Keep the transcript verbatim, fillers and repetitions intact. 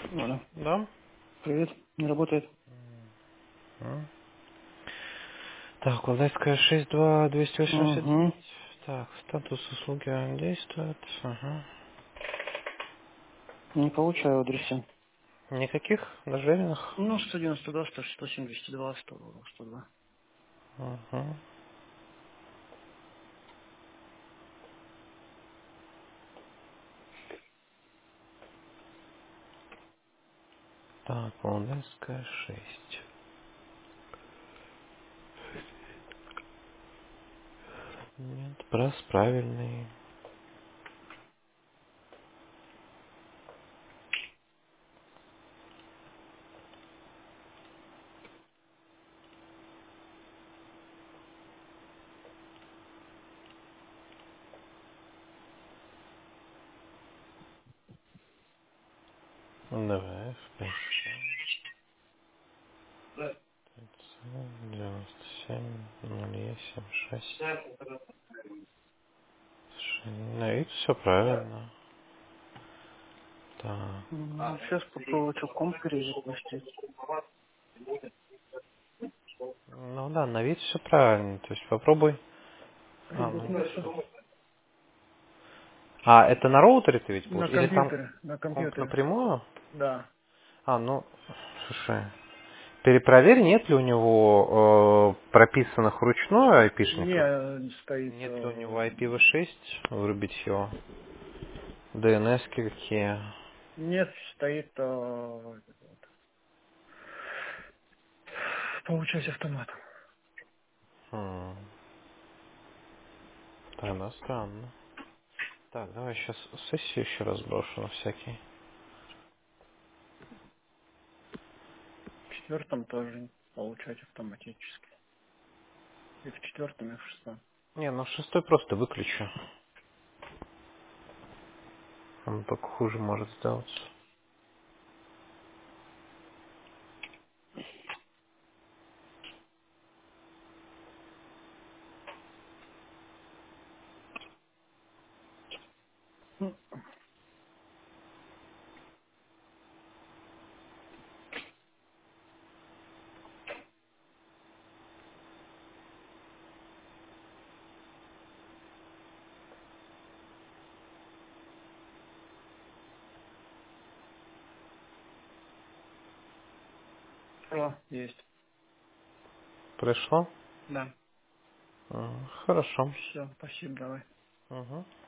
Алло. Да? Привет. Не работает? М. Так, Валдайская шесть два двести восемьдесят Угу. девять. Так, статус услуги действует. Ага. Не получаю адреса. Никаких дождевиных? Ну, сто девяносто два, сто сто семь, двести два, сто, сто два. Угу. Так, Валдайская шесть. Нет, прас правильный. Давай, в принципе. Да. девяносто семь ноль семь шесть. На вид все правильно. Так. Ну, сейчас попробую что комп перезапустить. Ну да, на вид все правильно. То есть попробуй. А, ну. Перезапустил. А, это на роутере ты ведь На будешь? Или там компьютере. На комп компьютере. напрямую? Да. А, ну, слушай, перепроверь, нет ли у него э, прописанных вручную айпишников? Не, стоит... Нет ли у него э, ай пи ви шесть? Врубить его. ди эн эс какие? Нет, стоит... э, Получать автомат. Хм, тогда странно. Так, давай сейчас сессию еще раз брошу на всякий. В четвертом тоже получать автоматически. И в четвертом, и в шестом. Не, ну шестой просто выключу. Он только хуже может сделать. Ну, всё, есть. Пришло? Да. М, Хорошо. Все, спасибо, давай. Угу.